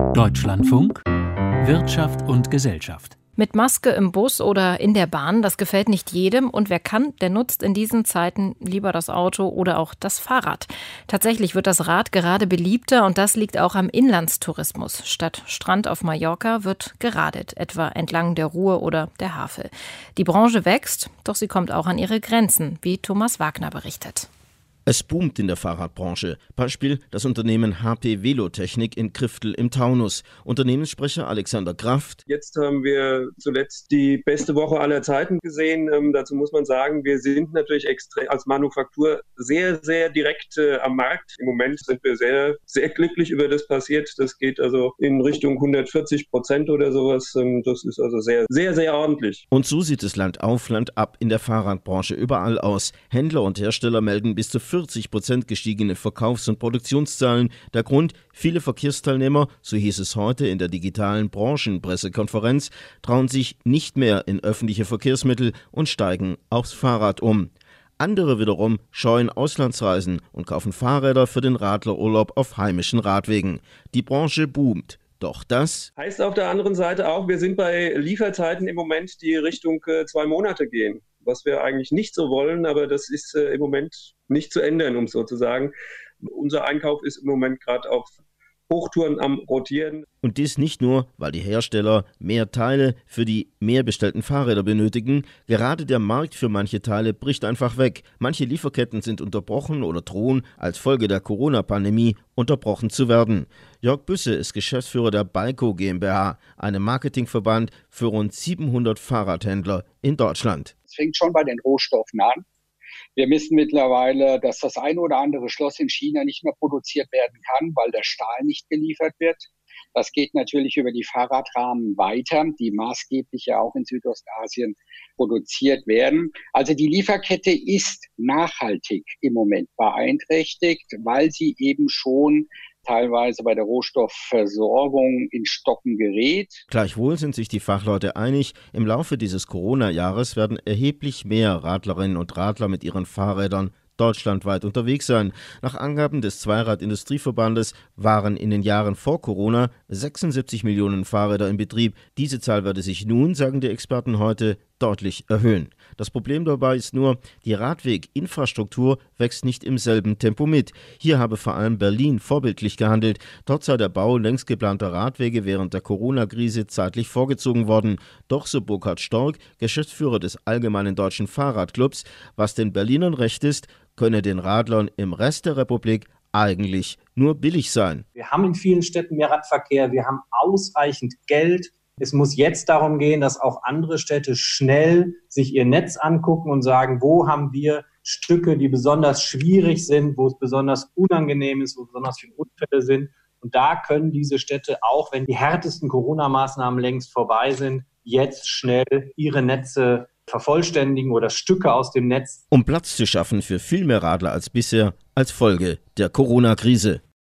Deutschlandfunk, Wirtschaft und Gesellschaft. Mit Maske im Bus oder in der Bahn, das gefällt nicht jedem. Und wer kann, der nutzt in diesen Zeiten lieber das Auto oder auch das Fahrrad. Tatsächlich wird das Rad gerade beliebter und das liegt auch am Inlandstourismus. Statt Strand auf Mallorca wird geradet, etwa entlang der Ruhr oder der Havel. Die Branche wächst, doch sie kommt auch an ihre Grenzen, wie Thomas Wagner berichtet. Es boomt in der Fahrradbranche. Beispiel das Unternehmen HP Velotechnik in Kriftel im Taunus. Unternehmenssprecher Alexander Kraft. Jetzt haben wir zuletzt die beste Woche aller Zeiten gesehen. Dazu muss man sagen, wir sind natürlich als Manufaktur sehr, sehr direkt am Markt. Im Moment sind wir sehr, sehr glücklich über das passiert. Das geht also in Richtung 140% oder sowas. Das ist also sehr, sehr, sehr ordentlich. Und so sieht es Land auf, Land ab in der Fahrradbranche überall aus. Händler und Hersteller melden bis zu 40% gestiegene Verkaufs- und Produktionszahlen. Der Grund: viele Verkehrsteilnehmer, so hieß es heute in der digitalen Branchenpressekonferenz, trauen sich nicht mehr in öffentliche Verkehrsmittel und steigen aufs Fahrrad um. Andere wiederum scheuen Auslandsreisen und kaufen Fahrräder für den Radlerurlaub auf heimischen Radwegen. Die Branche boomt. Doch das heißt auf der anderen Seite auch, wir sind bei Lieferzeiten im Moment, die Richtung 2 Monate gehen. Was wir eigentlich nicht so wollen, aber das ist im Moment nicht zu ändern, um es so zu sagen. Unser Einkauf ist im Moment gerade auf Hochtouren am Rotieren. Und dies nicht nur, weil die Hersteller mehr Teile für die mehr bestellten Fahrräder benötigen. Gerade der Markt für manche Teile bricht einfach weg. Manche Lieferketten sind unterbrochen oder drohen als Folge der Corona-Pandemie unterbrochen zu werden. Jörg Büsse ist Geschäftsführer der Balco GmbH, einem Marketingverband für rund 700 Fahrradhändler in Deutschland. Es fängt schon bei den Rohstoffen an. Wir wissen mittlerweile, dass das eine oder andere Schloss in China nicht mehr produziert werden kann, weil der Stahl nicht geliefert wird. Das geht natürlich über die Fahrradrahmen weiter, die maßgeblich ja auch in Südostasien produziert werden. Also die Lieferkette ist nachhaltig im Moment beeinträchtigt, weil sie eben schon teilweise bei der Rohstoffversorgung in Stocken gerät. Gleichwohl sind sich die Fachleute einig, im Laufe dieses Corona-Jahres werden erheblich mehr Radlerinnen und Radler mit ihren Fahrrädern deutschlandweit unterwegs sein. Nach Angaben des Zweirad-Industrieverbandes waren in den Jahren vor Corona 76 Millionen Fahrräder in Betrieb. Diese Zahl werde sich nun, sagen die Experten heute, deutlich erhöhen. Das Problem dabei ist nur, die Radweginfrastruktur wächst nicht im selben Tempo mit. Hier habe vor allem Berlin vorbildlich gehandelt. Dort sei der Bau längst geplanter Radwege während der Corona-Krise zeitlich vorgezogen worden. Doch, so Burkhard Stork, Geschäftsführer des Allgemeinen Deutschen Fahrradclubs, was den Berlinern recht ist, könne den Radlern im Rest der Republik eigentlich nur billig sein. Wir haben in vielen Städten mehr Radverkehr, wir haben ausreichend Geld. Es muss jetzt darum gehen, dass auch andere Städte schnell sich ihr Netz angucken und sagen, wo haben wir Stücke, die besonders schwierig sind, wo es besonders unangenehm ist, wo besonders viele Unfälle sind. Und da können diese Städte, auch wenn die härtesten Corona-Maßnahmen längst vorbei sind, jetzt schnell ihre Netze vervollständigen oder Stücke aus dem Netz. Um Platz zu schaffen für viel mehr Radler als bisher als Folge der Corona-Krise.